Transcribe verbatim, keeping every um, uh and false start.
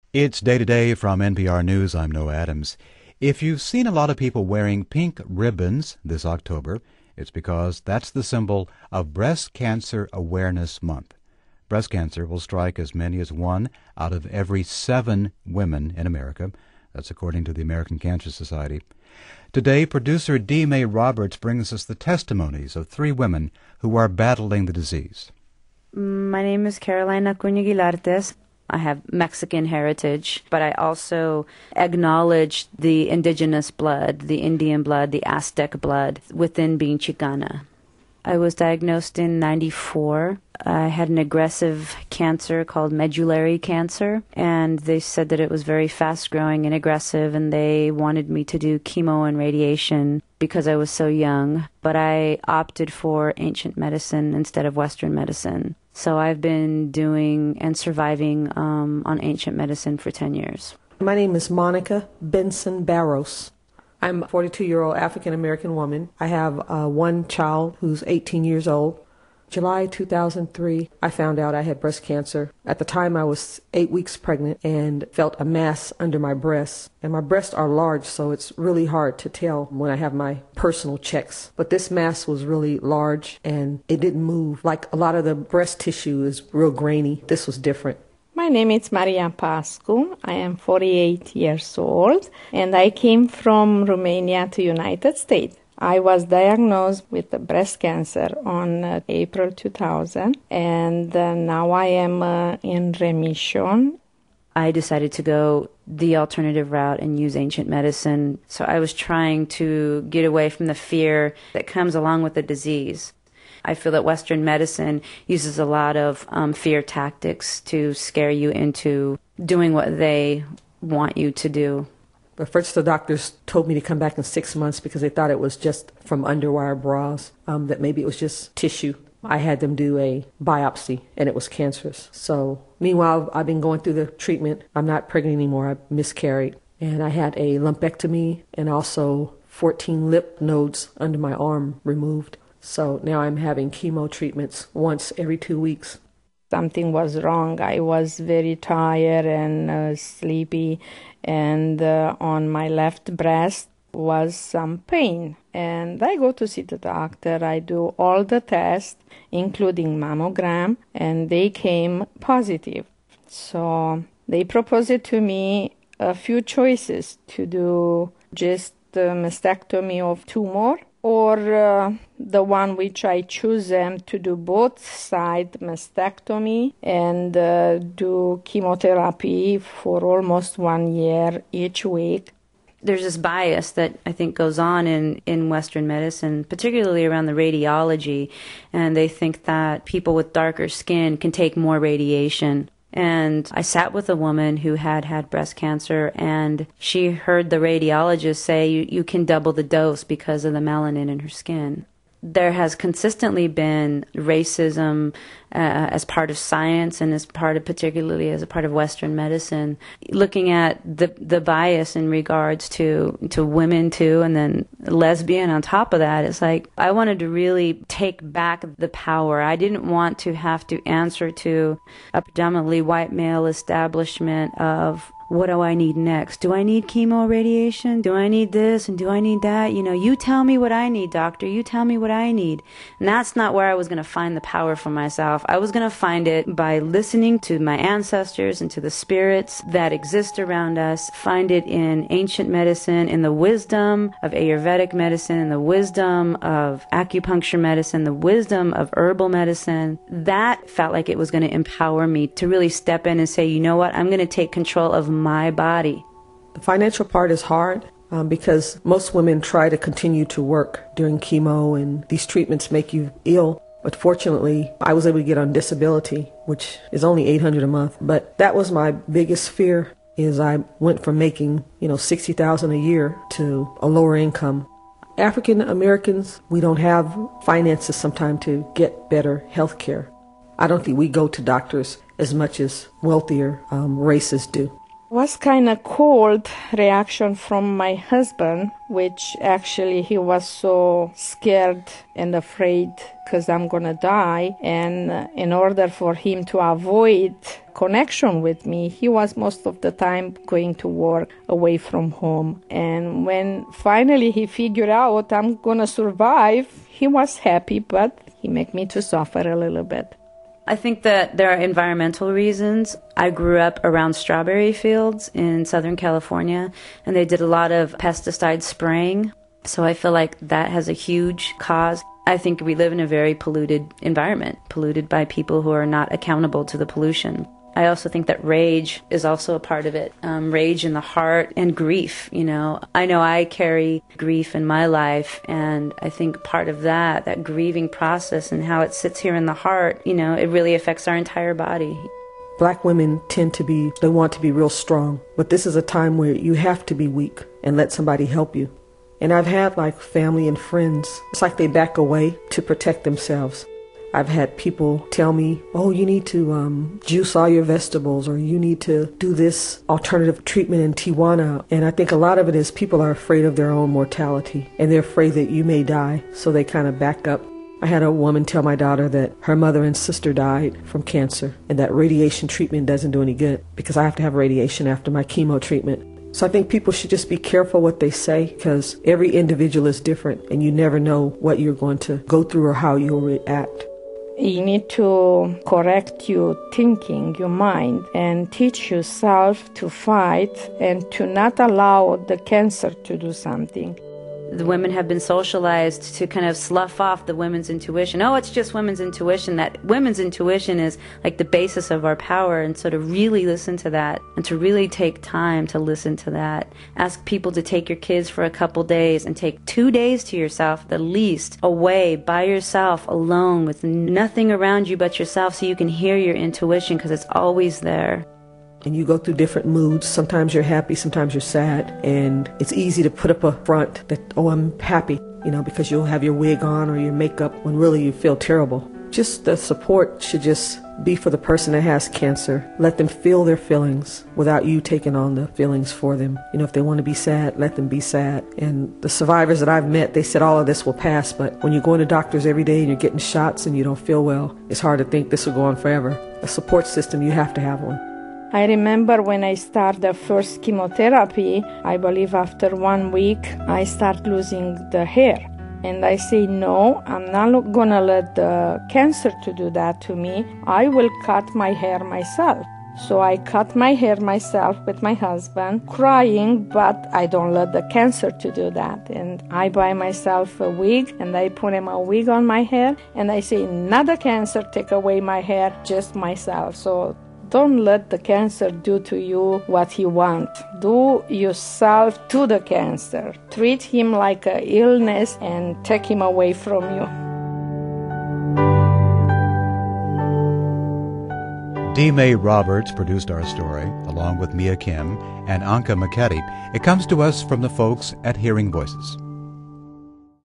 It's Day to Day from N P R News. I'm Noah Adams. If you've seen a lot of people wearing pink ribbons this October, it's because that's the symbol of Breast Cancer Awareness Month. Breast cancer will strike as many as one out of every seven women in America. That's according to the American Cancer Society. Today, producer D. May Roberts brings us the testimonies of three women who are battling the disease. My name is Carolina Acuña Guilartes. I have Mexican heritage, but I also acknowledge the indigenous blood, the Indian blood, the Aztec blood within being Chicana. I was diagnosed in ninety-four. I had an aggressive cancer called medullary cancer, and they said that it was very fast-growing and aggressive, and they wanted me to do chemo and radiation because I was so young. But I opted for ancient medicine instead of Western medicine. So I've been doing and surviving um, on ancient medicine for ten years. My name is Monica Benson Barros. I'm a forty-two-year-old African-American woman. I have uh, one child who's eighteen years old. July two thousand three, I found out I had breast cancer. At the time, I was eight weeks pregnant and felt a mass under my breasts. And my breasts are large, so it's really hard to tell when I have my personal checks. But this mass was really large, and it didn't move. Like a lot of the breast tissue is real grainy. This was different. My name is Maria Pascu. I am forty-eight years old, and I came from Romania to United States. I was diagnosed with breast cancer on uh, April two thousand, and uh, now I am uh, in remission. I decided to go the alternative route and use ancient medicine. So I was trying to get away from the fear that comes along with the disease. I feel that Western medicine uses a lot of um, fear tactics to scare you into doing what they want you to do. But first, the doctors told me to come back in six months because they thought it was just from underwire bras, um, that maybe it was just tissue. I had them do a biopsy, and it was cancerous. So, meanwhile, I've been going through the treatment. I'm not pregnant anymore. I miscarried. And I had a lumpectomy and also fourteen lip nodes under my arm removed. So now I'm having chemo treatments once every two weeks. Something was wrong. I was very tired and uh, sleepy, and uh, on my left breast was some pain. And I go to see the doctor. I do all the tests, including mammogram, and they came positive. So they proposed it to me a few choices to do just a mastectomy of tumor, or uh, the one which I choose them to do both side mastectomy and uh, do chemotherapy for almost one year each week. There's this bias that I think goes on in, in Western medicine, particularly around the radiology, and they think that people with darker skin can take more radiation. And I sat with a woman who had had breast cancer, and she heard the radiologist say, you, you can double the dose because of the melanin in her skin. There has consistently been racism uh, as part of science and as part of, particularly as a part of Western medicine, looking at the the bias in regards to, to women too, and then lesbian on top of that. It's like, I wanted to really take back the power. I didn't want to have to answer to a predominantly white male establishment of, what do I need next? Do I need chemo radiation? Do I need this? And do I need that? You know, you tell me what I need, doctor. You tell me what I need. And that's not where I was going to find the power for myself. I was going to find it by listening to my ancestors and to the spirits that exist around us, find it in ancient medicine, in the wisdom of Ayurvedic medicine, in the wisdom of acupuncture medicine, the wisdom of herbal medicine. That felt like it was going to empower me to really step in and say, you know what, I'm going to take control of my body. The financial part is hard um, because most women try to continue to work during chemo, and these treatments make you ill. But fortunately, I was able to get on disability, which is only eight hundred dollars a month. But that was my biggest fear, is I went from making, you know, sixty thousand dollars a year to a lower income. African Americans, we don't have finances sometimes to get better health care. I don't think we go to doctors as much as wealthier um, races do. Was kind of cold reaction from my husband, which actually he was so scared and afraid because I'm going to die. And uh, in order for him to avoid connection with me, he was most of the time going to work away from home. And when finally he figured out I'm going to survive, he was happy, but he made me to suffer a little bit. I think that there are environmental reasons. I grew up around strawberry fields in Southern California, and they did a lot of pesticide spraying. So I feel like that has a huge cause. I think we live in a very polluted environment, polluted by people who are not accountable to the pollution. I also think that rage is also a part of it. Um, rage in the heart and grief, you know. I know I carry grief in my life, and I think part of that, that grieving process and how it sits here in the heart, you know, it really affects our entire body. Black women tend to be, they want to be real strong, but this is a time where you have to be weak and let somebody help you. And I've had like family and friends, it's like they back away to protect themselves. I've had people tell me, oh, you need to um, juice all your vegetables, or you need to do this alternative treatment in Tijuana. And I think a lot of it is people are afraid of their own mortality, and they're afraid that you may die, so they kind of back up. I had a woman tell my daughter that her mother and sister died from cancer, and that radiation treatment doesn't do any good because I have to have radiation after my chemo treatment. So I think people should just be careful what they say, because every individual is different, and you never know what you're going to go through or how you'll react. You need to correct your thinking, your mind, and teach yourself to fight and to not allow the cancer to do something. The women have been socialized to kind of slough off the women's intuition. Oh, it's just women's intuition. That women's intuition is like the basis of our power. And so to really listen to that and to really take time to listen to that. Ask people to take your kids for a couple days and take two days to yourself, at least, away by yourself, alone, with nothing around you but yourself, so you can hear your intuition, because it's always there. And you go through different moods. Sometimes you're happy, sometimes you're sad. And it's easy to put up a front that, oh, I'm happy, you know, because you'll have your wig on or your makeup when really you feel terrible. Just the support should just be for the person that has cancer. Let them feel their feelings without you taking on the feelings for them. You know, if they want to be sad, let them be sad. And the survivors that I've met, they said all of this will pass. But when you're going to doctors every day and you're getting shots and you don't feel well, it's hard to think this will go on forever. A support system, you have to have one. I remember when I started the first chemotherapy, I believe after one week, I start losing the hair. And I say, no, I'm not going to let the cancer to do that to me. I will cut my hair myself. So I cut my hair myself with my husband, crying, but I don't let the cancer to do that. And I buy myself a wig, and I put him a wig on my hair, and I say, not the cancer take away my hair, just myself. So don't let the cancer do to you what he wants. Do yourself to the cancer. Treat him like an illness and take him away from you. Dee May Roberts produced our story, along with Mia Kim and Anka McKetty. It comes to us from the folks at Hearing Voices.